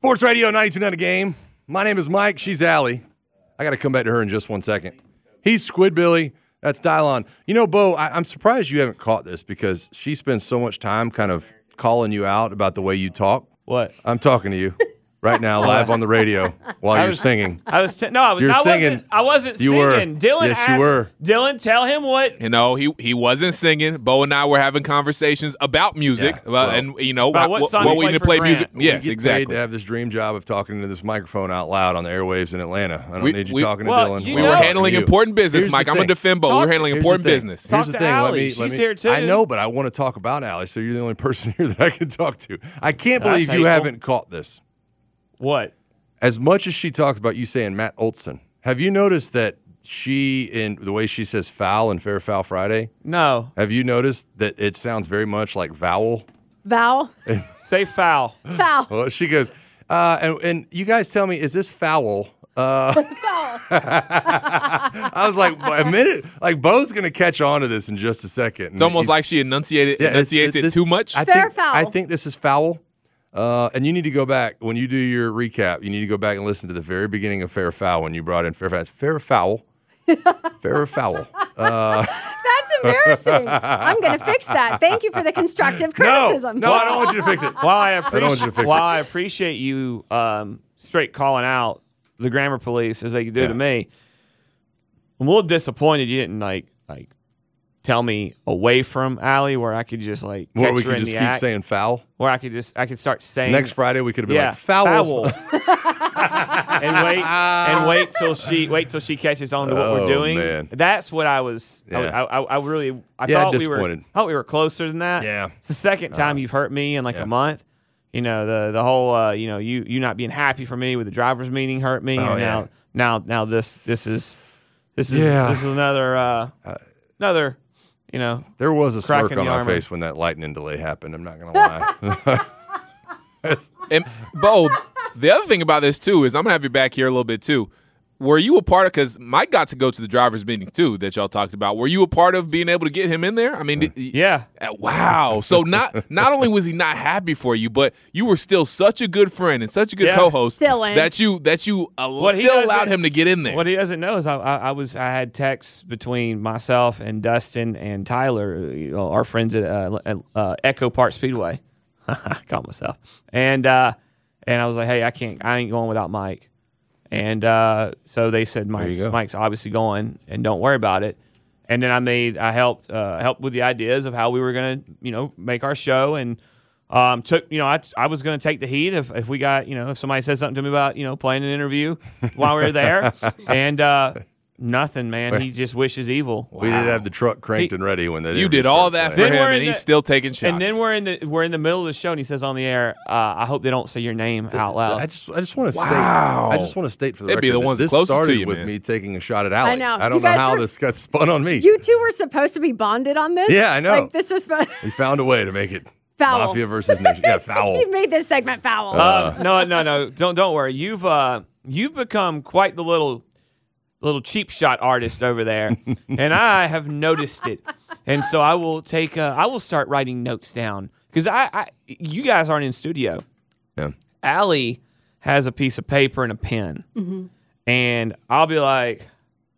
Sports Radio 92.9 The Game. My name is Mike. She's Allie. I got to come back to her in just 1 second. He's Squidbilly. That's Dylon. You know, Bo, I'm surprised you haven't caught this because she spends so much time kind of calling you out about the way you talk. What? I'm talking to you right now, live on the radio while you're singing. I wasn't singing. You were. Dylan Yes, asked, you were. Dylan, tell him what. You know, he wasn't singing. Bo and I were having conversations about music, and you know About what song we you need to play play for music. Grant. Yes, We get exactly. paid to have this dream job of talking into this microphone out loud on the airwaves in Atlanta. I don't need you talking to Dylan. you We know- were handling You. important business, Here's the Mike. I'm going thing. to defend Bo. We're handling Here's important the thing. business. Here's Talk the to thing. Allie. She's here, too. I know, but I want to talk about Allie, so you're the only person here that I can talk to. I can't believe That's you hateful. haven't caught this. What? As much as she talks about you saying Matt Olson, have you noticed that she, in the way she says foul in Fair Foul Friday, No. have you noticed that it sounds very much like vowel? Vowel. Say foul. Foul. Well, she goes, and you guys tell me, is this foul? Foul. I was like, a minute, like Bo's going to catch on to this in just a second. It's almost like she enunciates it too much. Fair foul. I think this is foul. And you need to go back when you do your recap. You need to go back and listen to the very beginning of Fair Foul when you brought in Fair Foul. It's Fair Foul. Fair Foul. That's embarrassing. I'm going to fix that. Thank you for the constructive criticism. No, I don't want you to fix it. While I don't want you to fix it. appreciate you straight calling out the grammar police as they do to me, I'm a little disappointed you didn't like tell me away from Allie where I could just catch Where we her could in just the keep act, saying foul. where I could start saying Next Friday we could have been yeah, like foul. and wait till she catches on to what we're doing. Man. That's what I was. Yeah. I really. I Yeah, thought disappointed. we were closer than that. Yeah. It's the second time you've hurt me in a month. You know the whole you not being happy for me with the driver's meeting hurt me. Oh, and yeah. now this is Yeah. another There was a Crack smirk in on the my armor. face when that lightning delay happened. I'm not going to lie. And Bo, the other thing about this too is I'm gonna have you back here a little bit too. Were you a part of? Because Mike got to go to the drivers' meeting too that y'all talked about. Were you a part of being able to get him in there? I mean, yeah. Wow. So not only was he not happy for you, but you were still such a good friend and such a good Yeah. co-host Still in. that you still allowed him to get in there. What he doesn't know is I had texts between myself and Dustin and Tyler, our friends at Echo Park Speedway. I call myself, and I was like, hey, I ain't going without Mike, and so they said Mike's obviously going, and don't worry about it. And then I helped with the ideas of how we were gonna make our show, and I was gonna take the heat if we got if somebody said something to me about playing an interview while we were there, and nothing, man. He just wishes evil. We did have the truck cranked and ready when they You did all that for Then him, we're in and he's the- still taking shots. And then we're in the middle of the show, and he says on the air, "I hope they don't say your name out loud." I just want to state. Wow. I just want to state for the They'd be record the that ones this closest to started you, with man. me taking a shot at Allie. I know. I You don't know guys how were- this got spun on me. You two were supposed to be bonded on this? Yeah, I know. Like, this was We found a way to make it Foul. Mafia versus Nation. Yeah, foul. You made this segment foul. No. Don't worry. You've become quite the little cheap shot artist over there, and I have noticed it. And so I will start writing notes down because you guys aren't in studio. Yeah. Allie has a piece of paper and a pen, and I'll be like,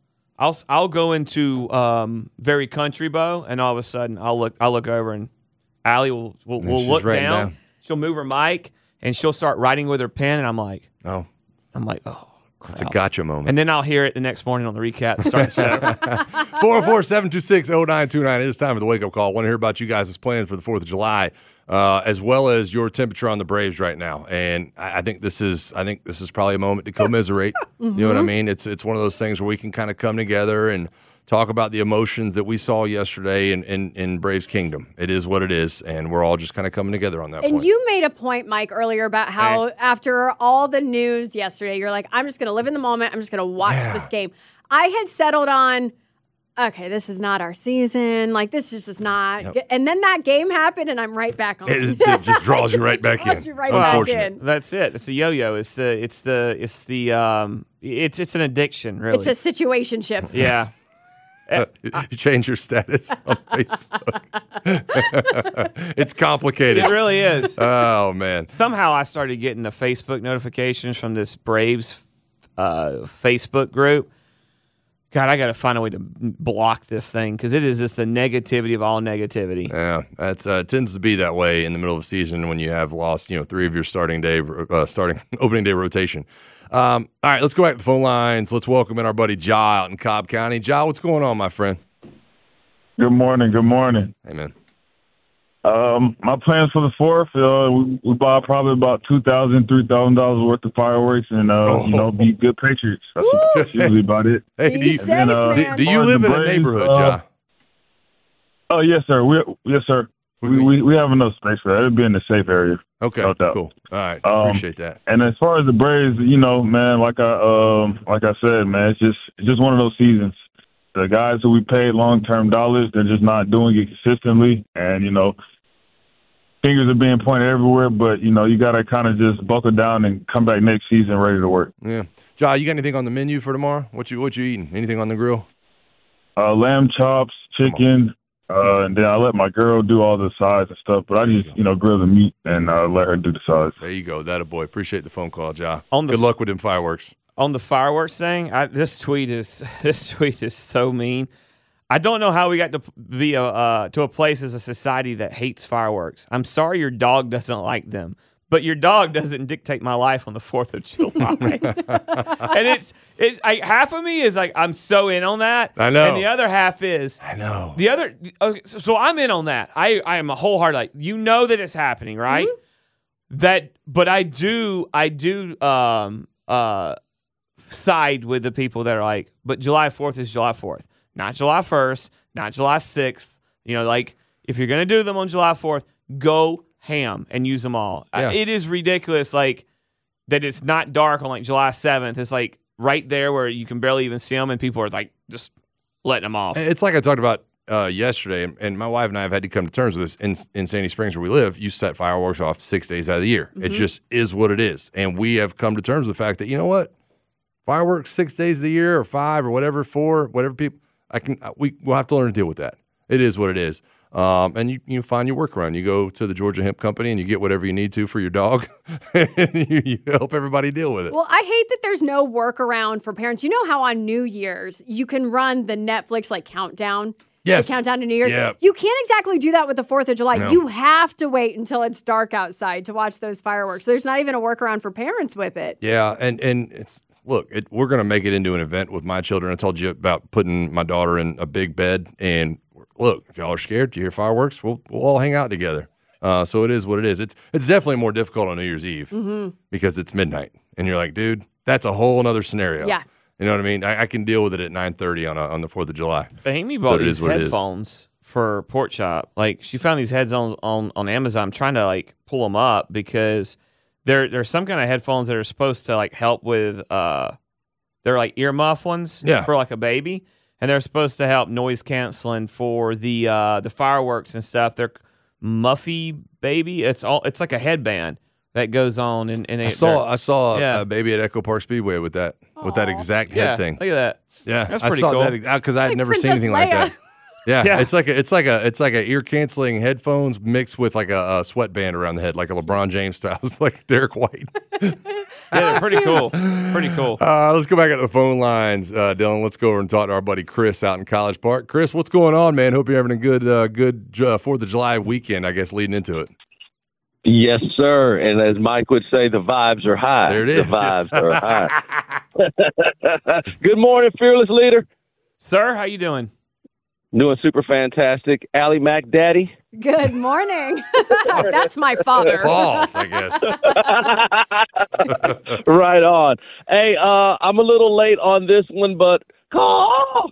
I'll go into very country Bo, and all of a sudden I'll look over and Allie will she's look writing down. down. She'll move her mic and she'll start writing with her pen, and I'm like, Oh, oh. it's a gotcha moment. And then I'll hear it the next morning on the recap. Start the show. 404-726-0929. It is time for the wake-up call. I want to hear about you guys' plans for the 4th of July, as well as your temperature on the Braves right now. And I think this is probably a moment to commiserate. You know what I mean? It's one of those things where we can kind of come together and talk about the emotions that we saw yesterday in Braves Kingdom. It is what it is, and we're all just kind of coming together on that And point. you made a point, Mike, earlier about how after all the news yesterday, you're like, I'm just going to live in the moment. I'm just going to watch this game. I had settled on, okay, this is not our season. Like, this is just not. Yep. And then that game happened, and I'm right back on. It just draws you right back Draws in. you right back Unfortunate. in. That's it. It's a yo-yo. It's an addiction, really. It's a situationship. Yeah. You change your status on Facebook. It's complicated. It really is. Oh, man. Somehow I started getting the Facebook notifications from this Braves Facebook group. God, I got to find a way to block this thing because it is just the negativity of all negativity. Yeah, that's tends to be that way in the middle of the season when you have lost, 3 of your starting opening day rotation. All right, let's go back to the phone lines. Let's welcome in our buddy Ja out in Cobb County. Ja, what's going on, my friend? Good morning. Good morning. Hey, man. My plans for the 4th, we bought probably about $2,000, $3,000 worth of fireworks and, be good patriots. That's usually about it. Hey, Be safe, man. do you live in a neighborhood, Ja? Oh, yes, sir. Yes, sir. We have enough space for that. It'll be in a safe area. Okay, No doubt. cool. All right, appreciate that. And as far as the Braves, man, like I said, man, it's just one of those seasons. The guys who we paid long-term dollars, they're just not doing it consistently. And, fingers are being pointed everywhere, but, you got to kind of just buckle down and come back next season ready to work. Yeah. Ja, you got anything on the menu for tomorrow? What you eating? Anything on the grill? Lamb chops, chicken, and then I let my girl do all the sides and stuff, but I just, grill the meat and let her do the sides. There you go. That a boy. Appreciate the phone call, Ja. Good luck with them fireworks. On the fireworks thing, this tweet is so mean. I don't know how we got to be to a place as a society that hates fireworks. I'm sorry your dog doesn't like them, but your dog doesn't dictate my life on the 4th of July. And it's half of me is like I'm so in on that. I know. And the other half is I know. the other. Okay, so I'm in on that. I am a wholehearted like that it's happening, right? Mm-hmm. But I do side with the people that are like, but July 4th is July 4th. Not July 1st, not July 6th. If you're going to do them on July 4th, go ham and use them all. Yeah. It is ridiculous, that it's not dark on, July 7th. It's, right there where you can barely even see them, and people are, just letting them off. It's like I talked about yesterday, and my wife and I have had to come to terms with this. In Sandy Springs, where we live, you set fireworks off 6 days out of the year. Mm-hmm. It just is what it is. And we have come to terms with the fact that, you know what? Fireworks 6 days of the year or 5 or whatever, 4, whatever people – we'll have to learn to deal with that. It is what it is. And you find your workaround. You go to the Georgia Hemp Company and you get whatever you need to for your dog, and you help everybody deal with it. Well, I hate that there's no workaround for parents. You know how on New Year's you can run the Netflix countdown? Yes. The countdown to New Year's. Yep. You can't exactly do that with the 4th of July. No. You have to wait until it's dark outside to watch those fireworks. There's not even a workaround for parents with it. Yeah, and it's look, we're going to make it into an event with my children. I told you about putting my daughter in a big bed, and look, if y'all are scared to hear fireworks, we'll all hang out together. So it is what it is. It's definitely more difficult on New Year's Eve because it's midnight, and you're like, dude, that's a whole other scenario. Yeah. You know what I mean? I can deal with it at 9:30 on the 4th of July. Amy bought these headphones for Pork Chop. She found these headphones on Amazon. I'm trying to pull them up because there's some kind of headphones that are supposed to help with they're earmuff ones for a baby, and they're supposed to help noise canceling for the fireworks and stuff. They're Muffy Baby. It's like a headband that goes on, and I saw a baby at Echo Park Speedway with that exact head thing. Look at that. Yeah, that's pretty cool. Because I had never seen Princess anything Leia. like that. Yeah, it's like a ear canceling headphones mixed with a sweatband around the head, like a LeBron James style. It's like Derek White. Yeah, they're pretty cool. Pretty cool. Let's go back to the phone lines, Dylan. Let's go over and talk to our buddy Chris out in College Park. Chris, what's going on, man? Hope you're having a good 4th of July weekend, I guess, leading into it. Yes, sir. And as Mike would say, the vibes are high. There it is. The vibes are high. Good morning, fearless leader. Sir, how you doing? Doing super fantastic. Allie Mac Daddy. Good morning. That's my father. False, I guess. Right on. Hey, I'm a little late on this one, but call.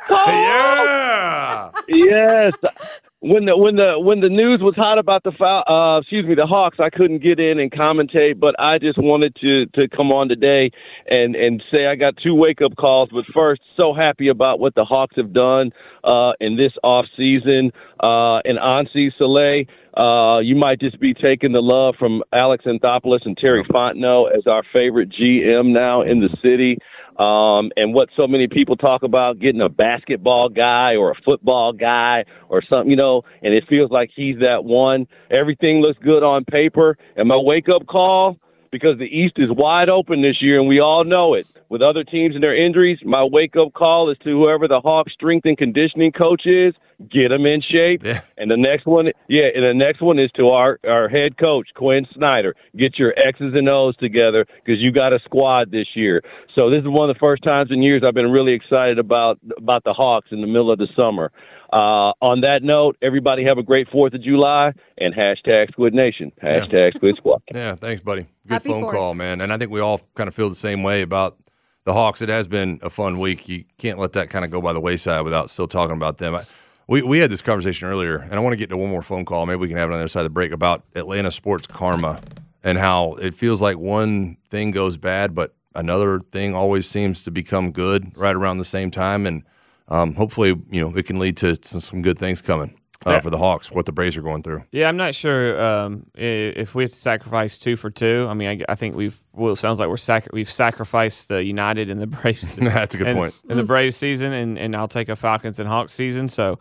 Yeah. Yes. When the news was hot about the Hawks, I couldn't get in and commentate, but I just wanted to come on today and say I got 2 wake-up calls. But first, so happy about what the Hawks have done in this offseason. And Ansi Soleil, you might just be taking the love from Alex Anthopoulos and Terry Fontenot as our favorite GM now in the city. and what so many people talk about, getting a basketball guy or a football guy or something, and it feels like he's that one. Everything looks good on paper. And my wake-up call, because the East is wide open this year, and we all know it, with other teams and their injuries, my wake-up call is to whoever the Hawks strength and conditioning coach is, get them in shape. Yeah. And the next one is to our head coach, Quinn Snyder. Get your X's and O's together because you got a squad this year. So this is one of the first times in years I've been really excited about the Hawks in the middle of the summer. On that note, everybody have a great 4th of July and hashtag Squid Nation, hashtag Squid Squad. Yeah, thanks, buddy. Good Happy phone 4th. call, man. And I think we all kind of feel the same way about the Hawks. It has been a fun week. You can't let that kind of go by the wayside without still talking about them. We had this conversation earlier, and I want to get to one more phone call. Maybe we can have it on the other side of the break about Atlanta sports karma and how it feels like one thing goes bad, but another thing always seems to become good right around the same time. And hopefully, it can lead to some good things coming for the Hawks, what the Braves are going through. Yeah, I'm not sure if we have to sacrifice 2 for 2. I mean, I think it sounds like we've sacrificed the United and the Braves. That's a good point. In the Braves season, and I'll take a Falcons and Hawks season. So,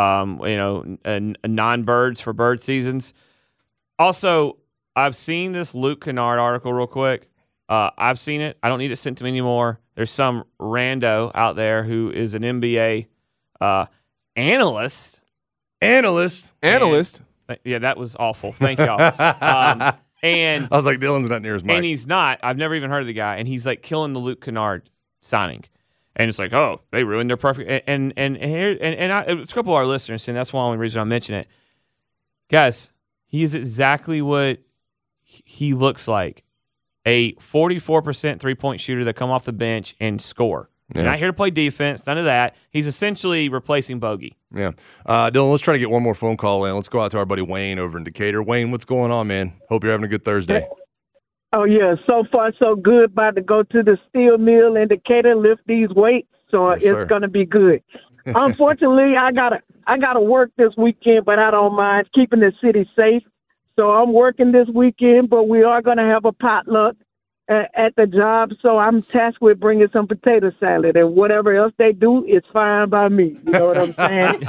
non-birds for bird seasons. Also, I've seen this Luke Kennard article real quick. I've seen it. I don't need it sent to me anymore. There's some rando out there who is an NBA analyst. Analyst. Yeah, that was awful. Thank y'all. And I was like, Dylan's not near his mic. And he's not. I've never even heard of the guy. And he's like killing the Luke Kennard signing. And it's like, oh, they ruined their perfect. And it's a couple of our listeners, and that's the only reason I mention it. Guys, he is exactly what he looks like. A 44% three-point shooter that come off the bench and score. Yeah. Not here to play defense, none of that. He's essentially replacing Bogey. Yeah. Dylan, let's try to get one more phone call in. Let's go out to our buddy Wayne over in Decatur. Wayne, what's going on, man? Hope you're having a good Thursday. Oh, yeah. So far, so good. About to go to the steel mill in Decatur, lift these weights. So Yes, sir. it's going to be good. Unfortunately, I gotta work this weekend, but I don't mind keeping the city safe. So I'm working this weekend, but we are going to have a potluck at the job. So I'm tasked with bringing some potato salad, and whatever else they do is fine by me. You know what I'm saying?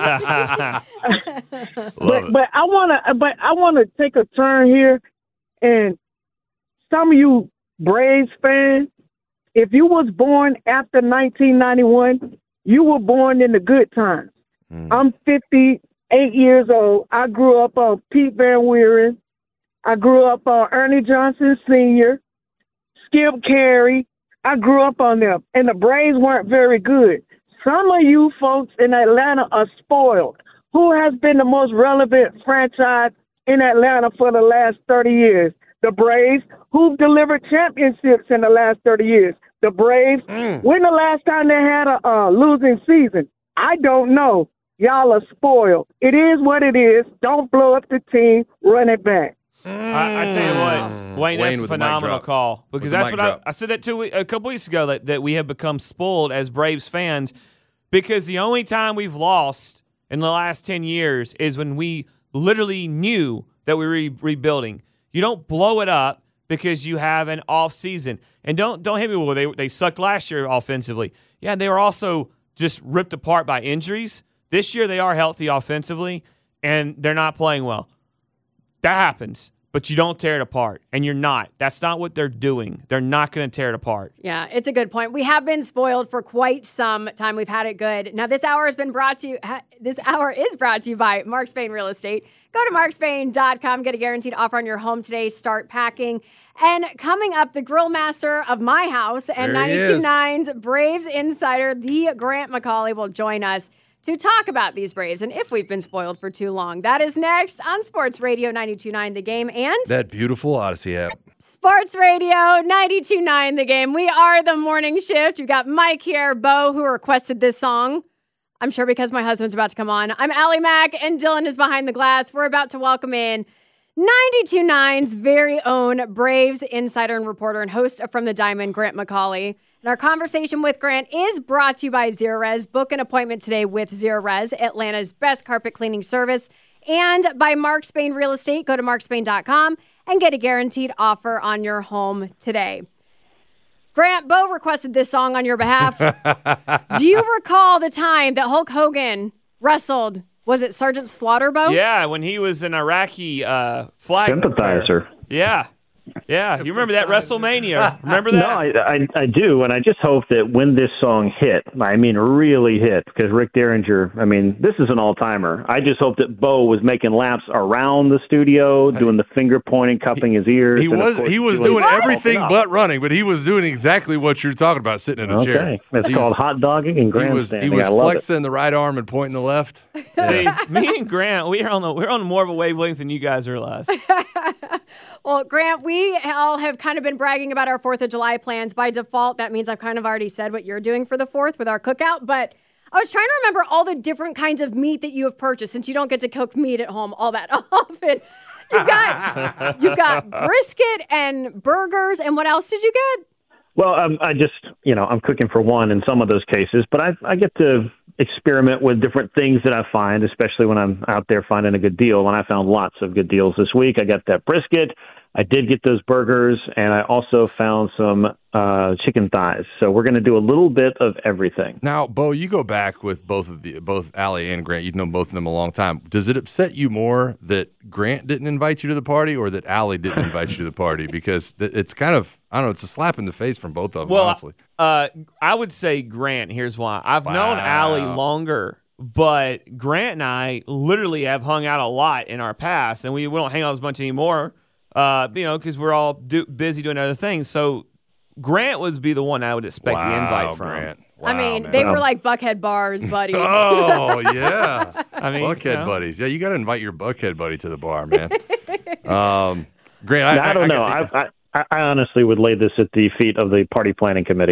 But I wanna take a turn here, and some of you Braves fans, if you was born after 1991, you were born in the good times. I'm 58 years old. I grew up on Pete Van Wieren. I grew up on Ernie Johnson Sr., Skip Carey. I grew up on them, and the Braves weren't very good. Some of you folks in Atlanta are spoiled. Who has been the most relevant franchise in Atlanta for the last 30 years? The Braves. Who've delivered championships in the last 30 years? The Braves. When the last time they had a losing season? I don't know. Y'all are spoiled. It is what it is. Don't blow up the team. Run it back. I tell you what, Wayne, that's a with the mic phenomenal drop. call, because With the that's mic what drop. I said that a couple weeks ago, that we have become spoiled as Braves fans, because the only time we've lost in the last 10 years is when we literally knew that we were rebuilding. You don't blow it up because you have an off season. And don't hit me with, they sucked last year offensively. Yeah, they were also just ripped apart by injuries. This year they are healthy offensively, and they're not playing well. That happens, but you don't tear it apart, and you're not. That's not what they're doing. They're not going to tear it apart. Yeah, it's a good point. We have been spoiled for quite some time. We've had it good. Now, this hour is brought to you by Mark Spain Real Estate. Go to markspain.com, get a guaranteed offer on your home today. Start packing. And coming up, the grill master of my house and There he is. 92.9's Braves insider, the Grant McCauley, will join us to talk about these Braves and if we've been spoiled for too long. That is next on Sports Radio 92.9 The Game and That beautiful Odyssey app. Sports Radio 92.9 The Game. We are the morning shift. You've got Mike here, Bo, who requested this song. I'm sure because my husband's about to come on. I'm Allie Mack, and Dylan is behind the glass. We're about to welcome in 92.9's very own Braves insider and reporter and host of From the Diamond, Grant McCauley. And our conversation with Grant is brought to you by Zerorez. Book an appointment today with Zerorez, Atlanta's best carpet cleaning service, and by Mark Spain Real Estate. Go to markspain.com and get a guaranteed offer on your home today. Grant, Bo requested this song on your behalf. Do you recall the time that Hulk Hogan wrestled? Was it Sergeant Slaughter, Bo? Yeah, when he was an Iraqi flag Sympathizer. Yeah. Yeah, you remember that WrestleMania? Remember that? No, I do, and I just hope that when this song hit, I mean really hit, because Rick Derringer, I mean, this is an all-timer. I just hope that Bo was making laps around the studio, doing the finger pointing, cupping his ears. He was doing everything but running, but he was doing exactly what you're talking about, sitting in a chair. Okay, it's called hot dogging and grandstanding. He was flexing the right arm and pointing the left. See, me and Grant, we're on more of a wavelength than you guys realize. Well, Grant, we all have kind of been bragging about our 4th of July plans. By default, that means I've kind of already said what you're doing for the 4th with our cookout. But I was trying to remember all the different kinds of meat that you have purchased, since you don't get to cook meat at home all that often. You've got brisket and burgers. And what else did you get? Well, I just, I'm cooking for one in some of those cases, but I get to experiment with different things that I find, especially when I'm out there finding a good deal. And I found lots of good deals this week. I got that brisket. I did get those burgers, and I also found some chicken thighs. So we're going to do a little bit of everything. Now, Bo, you go back with both Allie and Grant. You've known both of them a long time. Does it upset you more that Grant didn't invite you to the party or that Allie didn't invite you to the party? Because it's kind of, I don't know, it's a slap in the face from both of them, honestly. I would say Grant. Here's why. I've known Allie longer, but Grant and I literally have hung out a lot in our past, and we don't hang out as much anymore. Because we're all busy doing other things. So Grant would be the one I would expect the invite from. Grant. Wow, I mean, man. they were like Buckhead Bars buddies. Oh, yeah. I mean, Buckhead buddies. Yeah, you got to invite your Buckhead buddy to the bar, man. Grant, I don't know. I honestly would lay this at the feet of the party planning committee.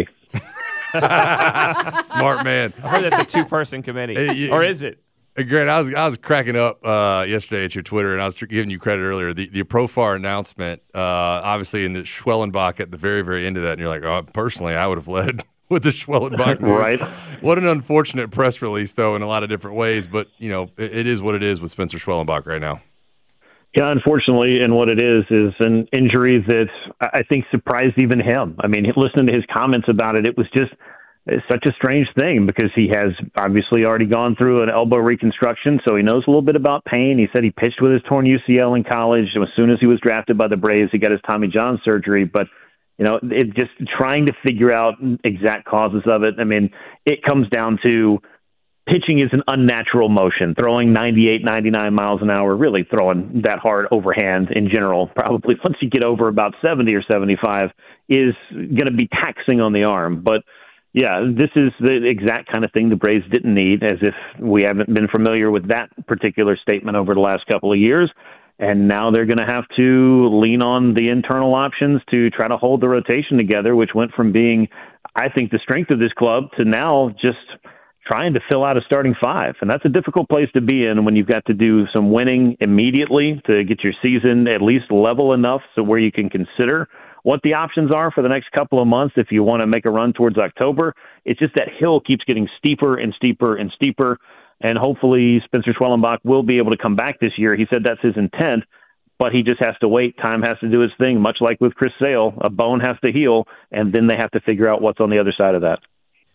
Smart man. I heard that's a 2-person committee. Or is it? Grant, I was cracking up yesterday at your Twitter, and I was giving you credit earlier. The Profar announcement, obviously in the Schwellenbach at the very, very end of that, and you're like, oh, personally, I would have led with the Schwellenbach news. Right. What an unfortunate press release, though, in a lot of different ways. But, it is what it is with Spencer Schwellenbach right now. Yeah, unfortunately, and what it is an injury that I think surprised even him. I mean, listening to his comments about it, it was just such a strange thing because he has obviously already gone through an elbow reconstruction, so he knows a little bit about pain. He said he pitched with his torn UCL in college. As soon as he was drafted by the Braves, he got his Tommy John surgery. But, it just trying to figure out exact causes of it. I mean, it comes down to pitching is an unnatural motion. Throwing 98, 99 miles an hour, really throwing that hard overhand in general, probably once you get over about 70 or 75, is going to be taxing on the arm. But yeah, this is the exact kind of thing the Braves didn't need, as if we haven't been familiar with that particular statement over the last couple of years. And now they're going to have to lean on the internal options to try to hold the rotation together, which went from being, I think, the strength of this club to now just trying to fill out a starting 5. And that's a difficult place to be in when you've got to do some winning immediately to get your season at least level enough so where you can consider what the options are for the next couple of months if you want to make a run towards October. It's just that hill keeps getting steeper and steeper and steeper, and hopefully Spencer Schwellenbach will be able to come back this year. He said that's his intent, but he just has to wait. Time has to do its thing, much like with Chris Sale. A bone has to heal, and then they have to figure out what's on the other side of that.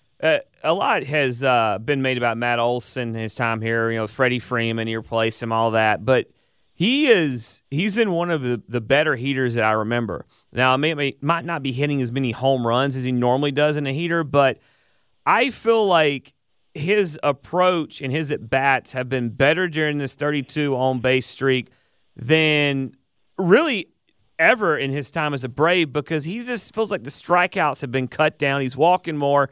A lot has been made about Matt Olson, his time here, Freddie Freeman, he replaced him, all that, but he's in one of the better heaters that I remember. Now, might not be hitting as many home runs as he normally does in a heater, but I feel like his approach and his at-bats have been better during this 32 on-base streak than really ever in his time as a Brave, because he just feels like the strikeouts have been cut down. He's walking more.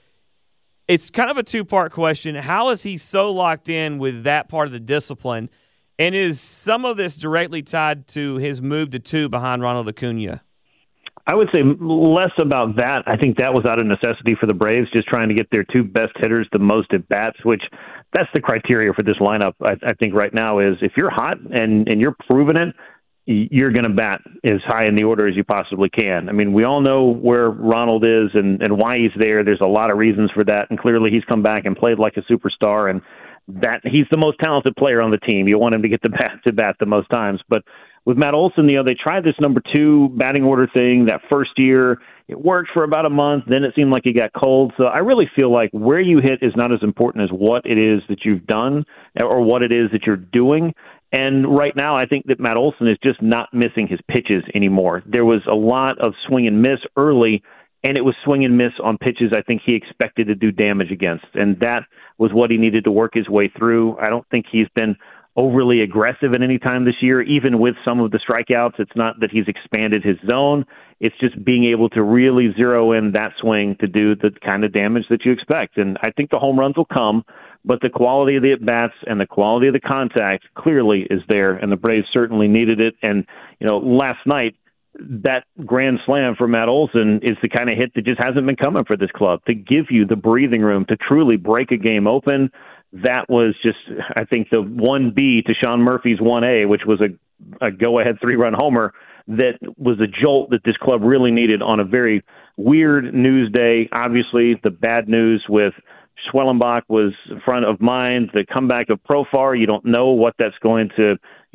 It's kind of a 2-part question. How is he so locked in with that part of the discipline? And is some of this directly tied to his move to 2 behind Ronald Acuna? I would say less about that. I think that was out of necessity for the Braves, just trying to get their 2 best hitters the most at-bats, which that's the criteria for this lineup. I think right now is if you're hot and you're proving it, you're going to bat as high in the order as you possibly can. I mean, we all know where Ronald is and why he's there. There's a lot of reasons for that, and clearly he's come back and played like a superstar, and that he's the most talented player on the team. You want him to get the bat the most times. But with Matt Olson, they tried this number 2 batting order thing that first year. It worked for about a month. Then it seemed like it got cold. So I really feel like where you hit is not as important as what it is that you've done or what it is that you're doing. And right now, I think that Matt Olson is just not missing his pitches anymore. There was a lot of swing and miss early, and it was swing and miss on pitches I think he expected to do damage against. And that was what he needed to work his way through. I don't think he's been overly aggressive at any time this year, even with some of the strikeouts. It's not that he's expanded his zone. It's just being able to really zero in that swing to do the kind of damage that you expect. And I think the home runs will come, but the quality of the at-bats and the quality of the contact clearly is there, and the Braves certainly needed it. And, last night, that grand slam for Matt Olson is the kind of hit that just hasn't been coming for this club, to give you the breathing room to truly break a game open. That was just, I think, the 1B to Sean Murphy's 1A, which was a go-ahead 3-run homer that was a jolt that this club really needed on a very weird news day. Obviously, the bad news with Schwellenbach was front of mind. The comeback of Profar, you don't know what that's going to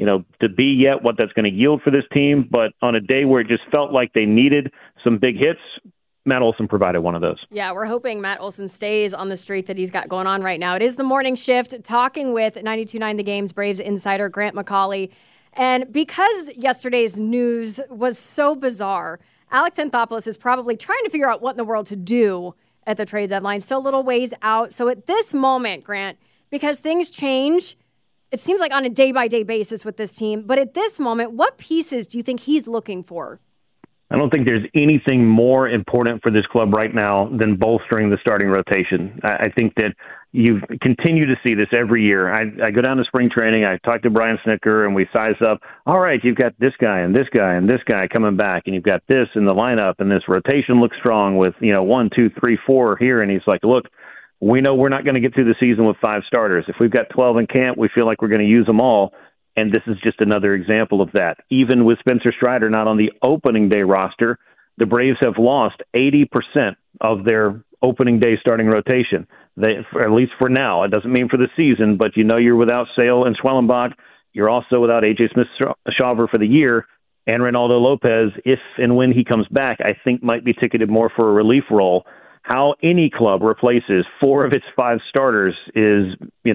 be yet, what that's going to yield for this team. But on a day where it just felt like they needed some big hits, Matt Olson provided one of those. Yeah, we're hoping Matt Olson stays on the streak that he's got going on right now. It is the morning shift, talking with 92.9 The Game's Braves insider Grant McCauley. And because yesterday's news was so bizarre, Alex Anthopoulos is probably trying to figure out what in the world to do at the trade deadline. Still a little ways out. So at this moment, Grant, because things change, it seems like on a day-by-day basis with this team. But at this moment, what pieces do you think he's looking for? I don't think there's anything more important for this club right now than bolstering the starting rotation. I think that you continue to see this every year. I go down to spring training, I talk to Brian Snitker, and we size up, all right, you've got this guy and this guy and this guy coming back, and you've got this in the lineup, and this rotation looks strong with, 1, 2, 3, 4 here. And he's like, look, we know we're not going to get through the season with 5 starters. If we've got 12 in camp, we feel like we're going to use them all. And this is just another example of that. Even with Spencer Strider not on the opening day roster, the Braves have lost 80% of their opening day starting rotation. At least for now. It doesn't mean for the season, but you're without Sale and Schwellenbach. You're also without A.J. Smith-Shawver for the year. And Reynaldo Lopez, if and when he comes back, I think might be ticketed more for a relief role. How any club replaces 4 of its 5 starters is,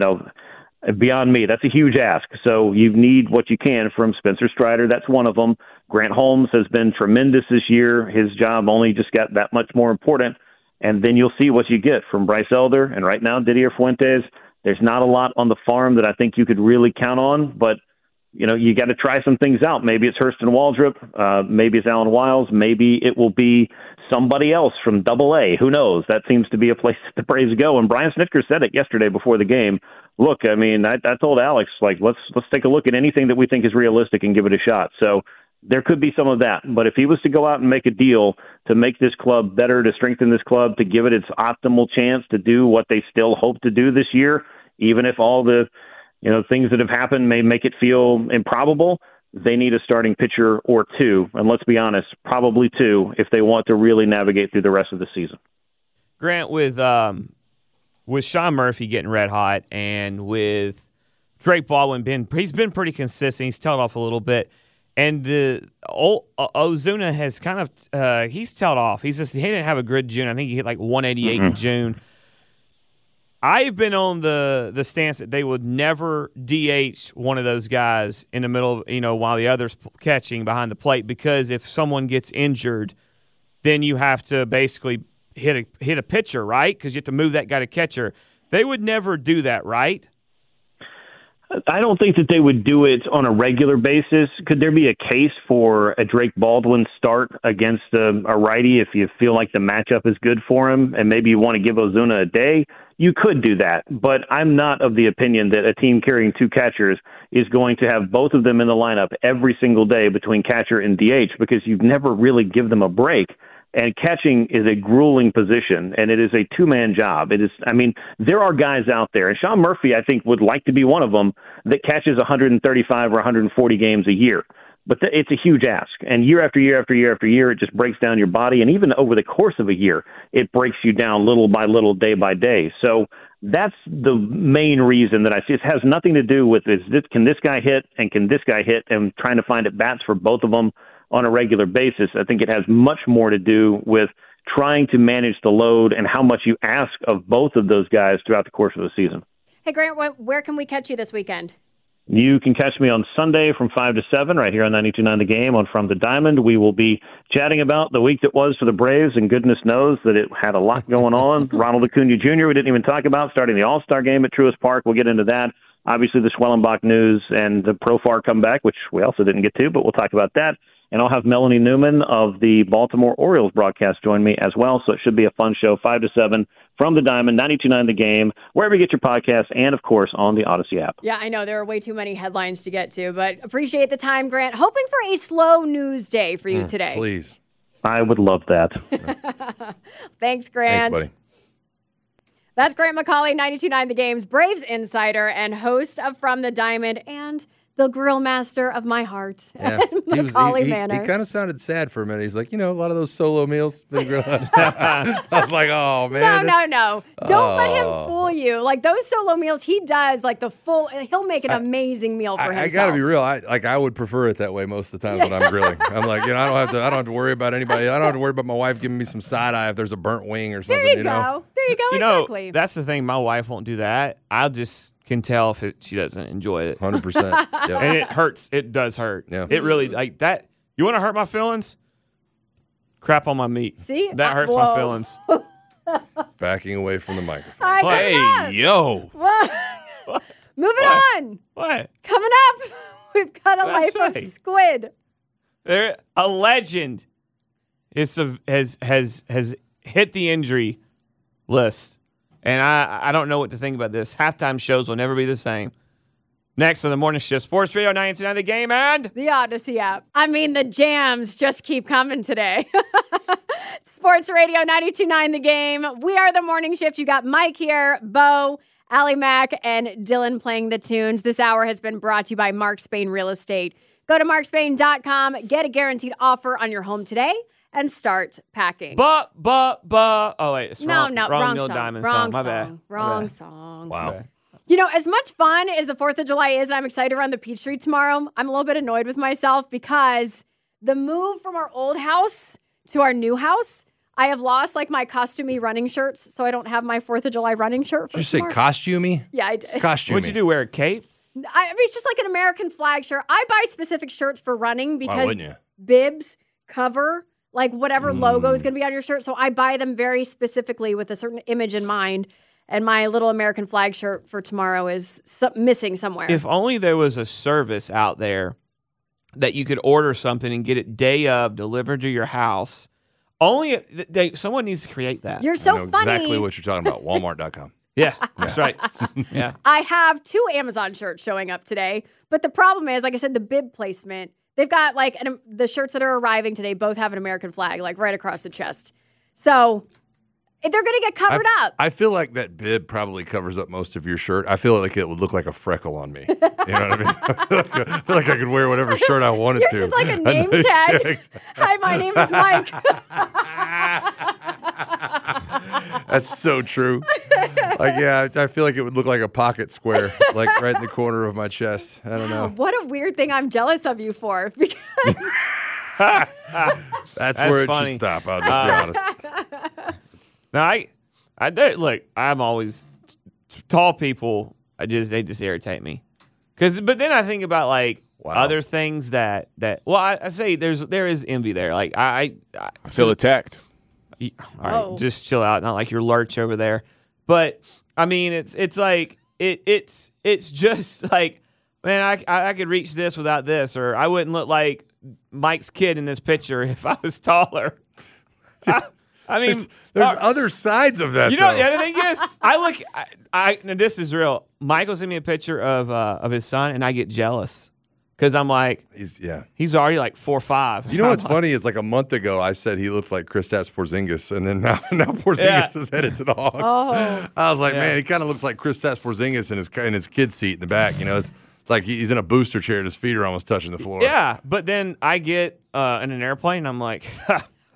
beyond me. That's a huge ask. So you need what you can from Spencer Strider. That's one of them. Grant Holmes has been tremendous this year. His job only just got that much more important. And then you'll see what you get from Bryce Elder. And right now, Didier Fuentes. There's not a lot on the farm that I think you could really count on, but you got to try some things out. Maybe it's Hurston Waldrop. Maybe it's Alan Wiles. Maybe it will be somebody else from Double-A. Who knows? That seems to be a place that the Braves go. And Brian Snitker said it yesterday before the game. Look, I told Alex, let's take a look at anything that we think is realistic and give it a shot. So there could be some of that. But if he was to go out and make a deal to make this club better, to strengthen this club, to give it its optimal chance to do what they still hope to do this year, even if all the things that have happened may make it feel improbable, they need a starting pitcher or 2. And let's be honest, probably 2 if they want to really navigate through the rest of the season. Grant, with Sean Murphy getting red hot and with Drake Baldwin, he's been pretty consistent. He's tailed off a little bit. And Ozuna has kind of he's tailed off. He didn't have a good June. I think he hit like 188 in June. I've been on the stance that they would never DH one of those guys in the middle of, while the other's catching behind the plate, because if someone gets injured, then you have to basically hit a pitcher, right? Because you have to move that guy to catcher. They would never do that, right? I don't think that they would do it on a regular basis. Could there be a case for a Drake Baldwin start against a righty if you feel like the matchup is good for him and maybe you want to give Ozuna a day? You could do that, but I'm not of the opinion that a team carrying 2 catchers is going to have both of them in the lineup every single day between catcher and DH, because you've never really give them a break. And catching is a grueling position, and it is a 2-man job. There are guys out there, and Sean Murphy, I think, would like to be one of them, that catches 135 or 140 games a year. But it's a huge ask. And year after year after year after year, it just breaks down your body. And even over the course of a year, it breaks you down little by little, day by day. So That's the main reason that I see. It has nothing to do with can this guy hit and can this guy hit, and trying to find at bats for both of them on a regular basis. I think it has much more to do with trying to manage the load and how much you ask of both of those guys throughout the course of the season. Hey, Grant, where can we catch you this weekend? You can catch me on Sunday from 5 to 7 right here on 92.9 The Game on From the Diamond. We will be chatting about the week that was for the Braves, and goodness knows that it had a lot going on. Ronald Acuna Jr. we didn't even talk about, starting the All-Star game at Truist Park. We'll get into that. Obviously, the Schwellenbach news and the Profar comeback, which we also didn't get to, but we'll talk about that. And I'll have Melanie Newman of the Baltimore Orioles broadcast join me as well. So it should be a fun show, 5 to 7 from the Diamond, 92.9 The Game, wherever you get your podcasts, and, of course, on the Odyssey app. Yeah, I know there are way too many headlines to get to, but appreciate the time, Grant. Hoping for a slow news day for you today. Please. I would love that. Thanks, Grant. Thanks, buddy. That's Grant McCauley, 92.9 The Game's Braves insider and host of From the Diamond and the grill master of my heart. Yeah. Macaulay He Manor. kind of sounded sad for a minute. He's like, a lot of those solo meals. I was like, oh, man. No. Don't let him fool you. Like those solo meals, he does like he'll make an amazing meal for himself. I got to be real. I would prefer it that way most of the time when I'm grilling. I'm like, I don't have to worry about anybody. I don't have to worry about my wife giving me some side eye if there's a burnt wing or something. There you go. Exactly. That's the thing. My wife won't do that. I'll just can tell if she doesn't enjoy it. 100%. Yep. And it hurts. It does hurt. Yeah. It really, like that. You want to hurt my feelings? Crap on my meat. See? That hurts my feelings. Backing away from the microphone. Hey, yo. Moving on. What? Coming up, we've got a life of squid. A legend has hit the injury list. And I don't know what to think about this. Halftime shows will never be the same. Next on the morning shift, Sports Radio 92.9 The Game and the Odyssey app. I mean, the jams just keep coming today. Sports Radio 92.9 The Game. We are the morning shift. You got Mike here, Bo, Allie Mack, and Dylan playing the tunes. This hour has been brought to you by Mark Spain Real Estate. Go to markspain.com, get a guaranteed offer on your home today, and start packing. Oh, wait. It's wrong Neil song. Diamond Wrong song. My song. bad. Wrong song. Wow. Okay. As much fun as the 4th of July is, and I'm excited to run the Peachtree tomorrow, I'm a little bit annoyed with myself because the move from our old house to our new house, I have lost my costumey running shirts, so I don't have my 4th of July running shirt for Did you say tomorrow. costumey? Yeah, I did. Costumey. What'd you do? Wear a cape? It's just like an American flag shirt. I buy specific shirts for running Why because wouldn't you? bibs cover whatever logo is going to be on your shirt. So I buy them very specifically with a certain image in mind. And my little American flag shirt for tomorrow is missing somewhere. If only there was a service out there that you could order something and get it day of delivered to your house. Someone needs to create that. You're so I know funny. exactly what you're talking about. Walmart.com. Yeah, that's right. Yeah. I have 2 Amazon shirts showing up today. But the problem is, like I said, the bib placement. They've got the shirts that are arriving today both have an American flag right across the chest. So they're going to get covered up. I feel like that bib probably covers up most of your shirt. I feel like it would look like a freckle on me. You know what I mean? I feel like I could wear whatever shirt I wanted to. Yours is like a name tag. Hi, my name is Mike. That's so true. I feel like it would look like a pocket square, right in the corner of my chest. I don't know. What a weird thing I'm jealous of you for. Because That's where it funny. should stop. I'll just be honest. Now, look, I'm always tall people. They just irritate me. But then I think about other things that I say there is envy there. I feel attacked. All right, just chill out. Not like you're Lurch over there. But I mean, it's just like, man, I could reach this without this, or I wouldn't look like Mike's kid in this picture if I was taller. I mean, there's other sides of that. The other thing is, now this is real. Michael sent me a picture of his son, and I get jealous because I'm like, he's already 4'5". You know what's funny is a month ago I said he looked like Kristaps Porzingis, and then now Porzingis is headed to the Hawks. Oh. I was like, man, he kind of looks like Kristaps Porzingis in his kid's seat in the back. It's like he's in a booster chair and his feet are almost touching the floor. Yeah, but then I get in an airplane, and I'm like,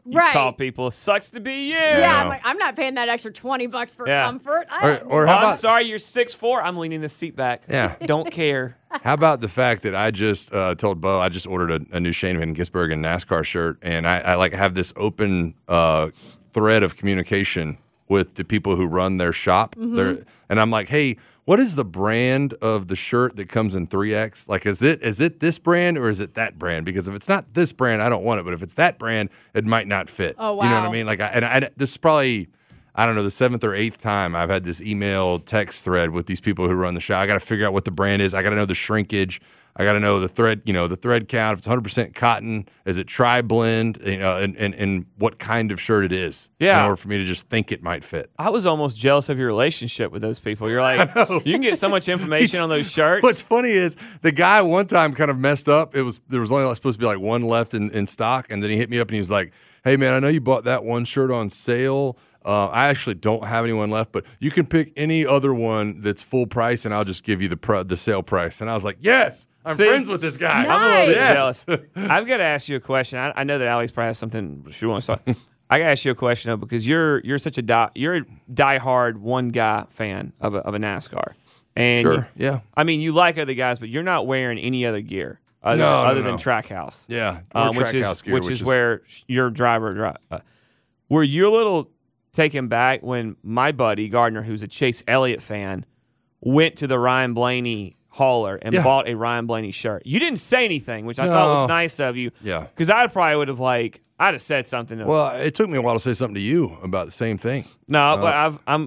You Right. tall people, sucks to be you. Yeah, I'm like, I'm not paying that extra $20 for Yeah. comfort. Or Oh, how I'm about sorry, you're 6'4". I'm leaning the seat back. Yeah. Don't care. How about the fact that I just told Bo I just ordered a new Shane Van Gisbergen NASCAR shirt, and I like have this open thread of communication with the people who run their shop. Mm-hmm. And I'm like, hey, what is the brand of the shirt that comes in 3X? Like, is it this brand or is it that brand? Because if it's not this brand, I don't want it. But if it's that brand, it might not fit. Oh, You know what wow. I mean? Like, this is probably, I don't know, the 7th or 8th time I've had this email text thread with these people who run the shop. I got to figure out what the brand is. I got to know the shrinkage. I got to know the thread, the thread count. If it's 100% cotton, is it tri-blend? And what kind of shirt it is. Yeah. In order for me to just think it might fit. I was almost jealous of your relationship with those people. You're like, you can get so much information on those shirts. What's funny is the guy one time kind of messed up. There was only supposed to be like one left in stock, and then he hit me up and he was like, "Hey man, I know you bought that one shirt on sale. I actually don't have anyone left, but you can pick any other one that's full price, and I'll just give you the sale price." And I was like, "Yes, I'm See? friends with this guy." Nice. I'm a little bit Yes. jealous. I've got to ask you a question. I know that Alex probably has something she wants to talk. I got to ask you a question though, because you're such a diehard one guy fan of a NASCAR, and Sure. Yeah. I mean, you like other guys, but you're not wearing any other gear other No, than no. Trackhouse. Yeah. Which is where your driver. Were you a little taken back when my buddy Gardner, who's a Chase Elliott fan, went to the Ryan Blaney hauler and bought a Ryan Blaney shirt? You didn't say anything, which I thought was nice of you. Yeah. Because I probably would have I'd have said something. Well, it took me a while to say something to you about the same thing. No, but I'm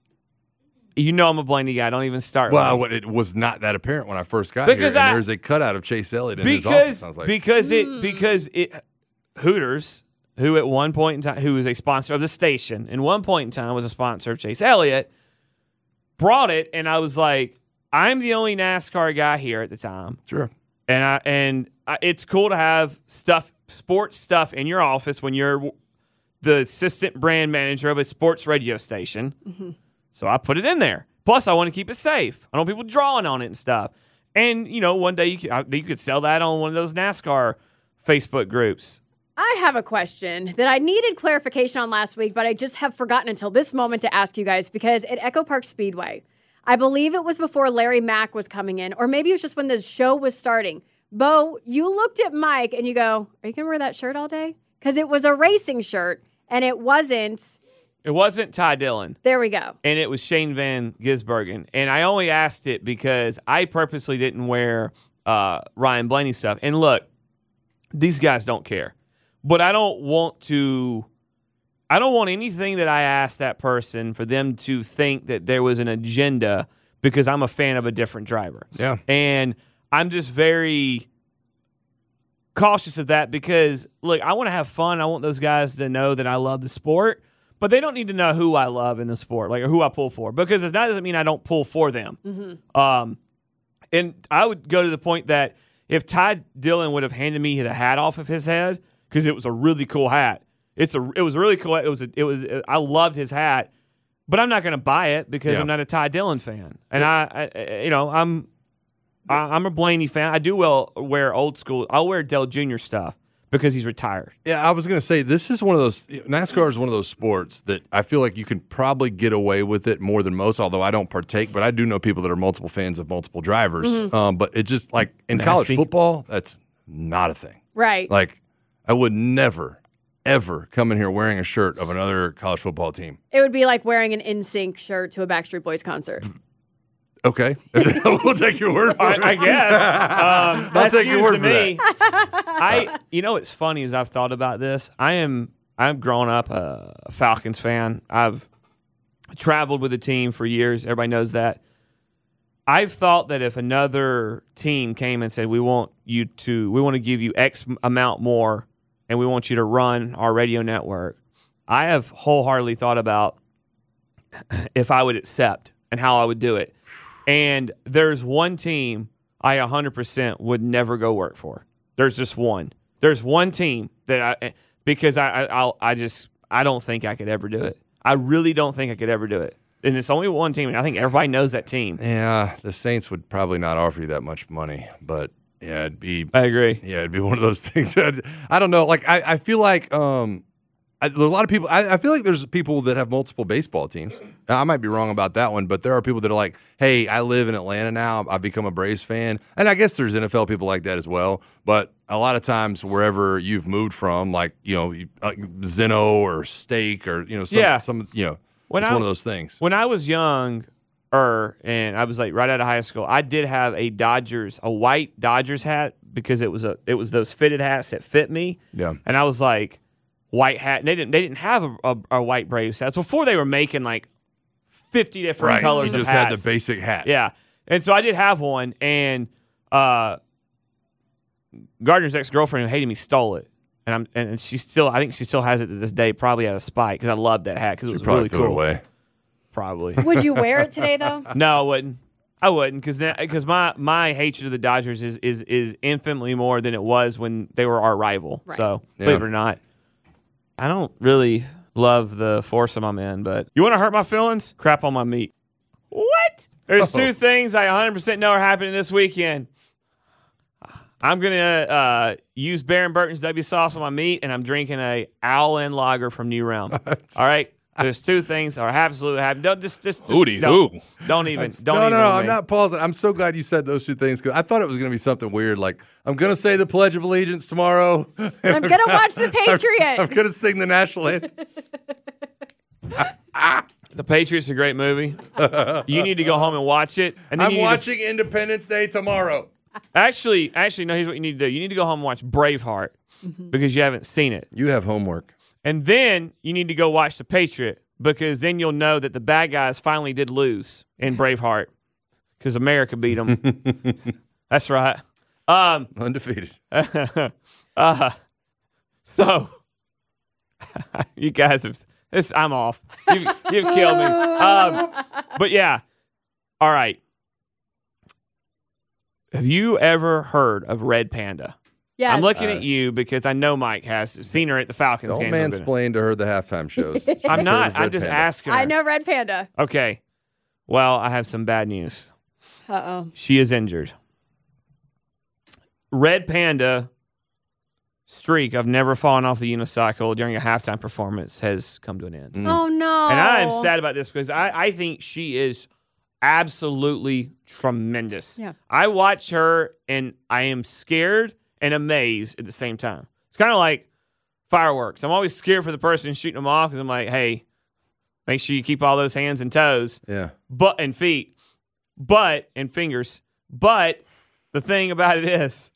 a Blaney guy. Don't even start. Well, with me. it was not that apparent when I first got Because here. And there's a cutout of Chase Elliott in his office. I was like, because Hooters, who at one point in time, who was a sponsor of the station, and one point in time was a sponsor of Chase Elliott, brought it, and I was like, I'm the only NASCAR guy here at the time, sure. and it's cool to have sports stuff in your office when you're the assistant brand manager of a sports radio station. Mm-hmm. So I put it in there. Plus, I want to keep it safe. I don't want people drawing on it and stuff. And one day you could sell that on one of those NASCAR Facebook groups. I have a question that I needed clarification on last week, but I just have forgotten until this moment to ask you guys, because at Echo Park Speedway, I believe it was before Larry Mack was coming in, or maybe it was just when the show was starting. Bo, you looked at Mike and you go, are you going to wear that shirt all day? Because it was a racing shirt, and it wasn't. It wasn't Ty Dillon. There we go. And it was Shane Van Gisbergen. And I only asked it because I purposely didn't wear Ryan Blaney stuff. And look, these guys don't care. But I don't want anything that I ask that person for them to think that there was an agenda because I'm a fan of a different driver. Yeah. And I'm just very cautious of that because, look, I want to have fun. I want those guys to know that I love the sport, but they don't need to know who I love in the sport, like who I pull for, because that doesn't mean I don't pull for them. Mm-hmm. And I would go to the point that if Ty Dillon would have handed me the hat off of his head, because it was a really cool hat. It was really cool. I loved his hat, but I'm not going to buy it because I'm not a Ty Dillon fan. And I'm a Blaney fan. I do wear old school. I'll wear Dale Jr. stuff because he's retired. Yeah, I was going to say, this is one of those, NASCAR is one of those sports that I feel like you can probably get away with it more than most, although I don't partake, but I do know people that are multiple fans of multiple drivers. Mm-hmm. But it's just like in college football, that's not a thing. Right. Like, I would never, ever come in here wearing a shirt of another college football team. It would be like wearing an NSYNC shirt to a Backstreet Boys concert. Okay. We'll take your word for it. I guess. I'll take your word for me. What's funny is I've thought about this. I'm grown up a Falcons fan. I've traveled with the team for years. Everybody knows that. I've thought that if another team came and said, we want to give you X amount more, and we want you to run our radio network, I have wholeheartedly thought about if I would accept and how I would do it. And there's one team I 100% would never go work for. There's just one. There's one team that because I don't think I could ever do it. I really don't think I could ever do it. And it's only one team, and I think everybody knows that team. Yeah, the Saints would probably not offer you that much money, but yeah, it'd be. I agree. Yeah, it'd be one of those things. I don't know. Like I feel like there's a lot of people. I feel like there's people that have multiple baseball teams. Now, I might be wrong about that one, but there are people that are like, hey, I live in Atlanta now. I've become a Braves fan. And I guess there's NFL people like that as well. But a lot of times wherever you've moved from, like, Zeno or Steak or, some it's one of those things. When I was young, and I was like right out of high school, I did have a white Dodgers hat because it was those fitted hats that fit me. Yeah. And I was like, white hat. And they didn't have a white Braves hats before they were making like 50 different colors You of just hats. had the basic hat. Yeah. And so I did have one, and Gardner's ex-girlfriend who hated me stole it. And I think she still has it to this day, probably out of spite, because I loved that hat because it was really threw it cool. away. Probably. Would you wear it today though? No, I wouldn't, because my hatred of the Dodgers is infinitely more than it was when they were our rival. Right. So believe it or not, I don't really love the foursome I'm in. But you want to hurt my feelings? Crap on my meat. What? There's two things I 100% know are happening this weekend. I'm gonna use Baron Burton's W sauce on my meat, and I'm drinking a Allen Lager from New Realm. All right. There's two things that are absolutely happening. Don't just Hootie don't, hoo. don't even. No, I'm not pausing. I'm so glad you said those two things because I thought it was going to be something weird. Like, I'm going to say the Pledge of Allegiance tomorrow. I'm going to watch The Patriot. I'm going to sing the national anthem. The Patriot's a great movie. You need to go home and watch it. And then I'm watching Independence Day tomorrow. Actually, no, here's what you need to do. You need to go home and watch Braveheart because you haven't seen it. You have homework. And then you need to go watch The Patriot because then you'll know that the bad guys finally did lose in Braveheart because America beat them. That's right. Undefeated. So you guys have this. I'm off. You've killed me. But yeah. All right. Have you ever heard of Red Panda? Yes. I'm looking at you because I know Mike has seen her at the Falcons Don't game. mansplain to her the halftime shows. I'm not. I'm Red just Panda. asking her. I know Red Panda. Okay. Well, I have some bad news. Uh-oh. She is injured. Red Panda streak of never falling off the unicycle during a halftime performance has come to an end. Oh, no. And I am sad about this because I think she is absolutely tremendous. Yeah. I watch her and I am scared and amazed at the same time. It's kind of like fireworks. I'm always scared for the person shooting them off because I'm like, hey, make sure you keep all those hands and toes, and feet, and fingers. But the thing about it is,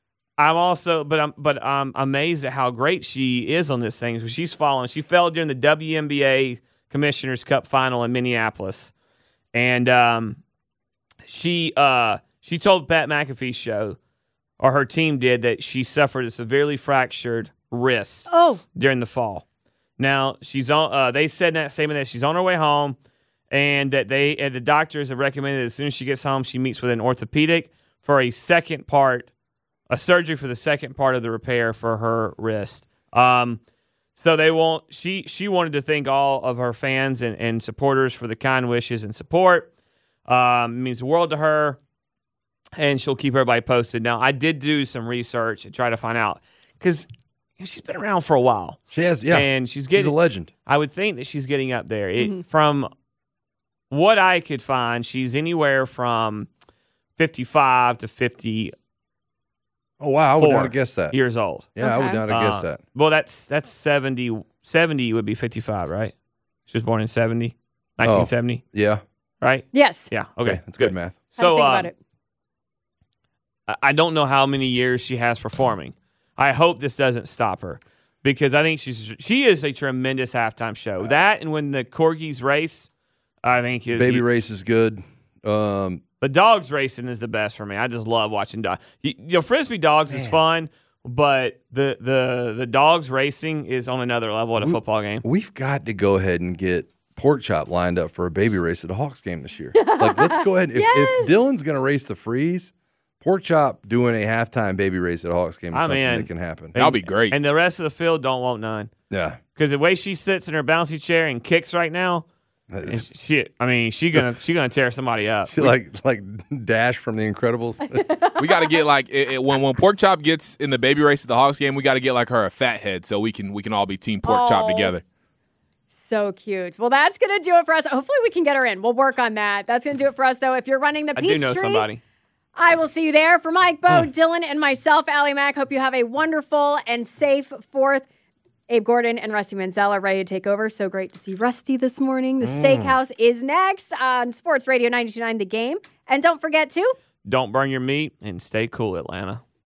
I'm amazed at how great she is on this thing. So she's fallen. She fell during the WNBA Commissioner's Cup final in Minneapolis, and she told Pat McAfee's show, or her team did, that she suffered a severely fractured wrist during the fall. Now she's on. They said in that statement that she's on her way home, and that the doctors have recommended that as soon as she gets home, she meets with an orthopedic for a surgery for the second part of the repair for her wrist. So they won't. She wanted to thank all of her fans and supporters for the kind wishes and support. It means the world to her, and she'll keep everybody posted. Now, I did do some research and try to find out because she's been around for a while. She has, yeah. And she's a legend. I would think that she's getting up there. From what I could find, she's anywhere from 55 to 50. Oh, wow. I would not have guessed that. Years old. Yeah, I would not have guessed that. Well, that's 70. 70 would be 55, right? She was born in 70, 1970. Yeah. Right? Yes. Yeah. Okay. That's good math. How to So think about it. I don't know how many years she has performing. I hope this doesn't stop her because I think she is a tremendous halftime show. That and when the corgis race, I think is Baby race is good. The dogs racing is the best for me. I just love watching dogs. Frisbee dogs is fun, but the dogs racing is on another level at a football game. We've got to go ahead and get Pork Chop lined up for a baby race at a Hawks game this year. Like, let's go ahead. If Dylan's going to race the freeze, Pork Chop doing a halftime baby race at a Hawks game is something that can happen. That'll be great. And the rest of the field don't want none. Yeah. Because the way she sits in her bouncy chair and kicks right now, And shit, I mean, she gonna tear somebody up. like Dash from The Incredibles. We got to get like when Pork Chop gets in the baby race at the Hawks game, we got to get like her a fat head so we can all be Team Pork Chop together. So cute. Well, that's going to do it for us. Hopefully we can get her in. We'll work on that. That's going to do it for us, though. If you're running the Peachtree, I do know somebody. I will see you there. For Mike, Bo, Dylan, and myself, Allie Mack, hope you have a wonderful and safe 4th. Abe Gordon and Rusty Manzella ready to take over. So great to see Rusty this morning. The Steakhouse is next on Sports Radio 92.9 The Game. And don't forget to... Don't burn your meat and stay cool, Atlanta.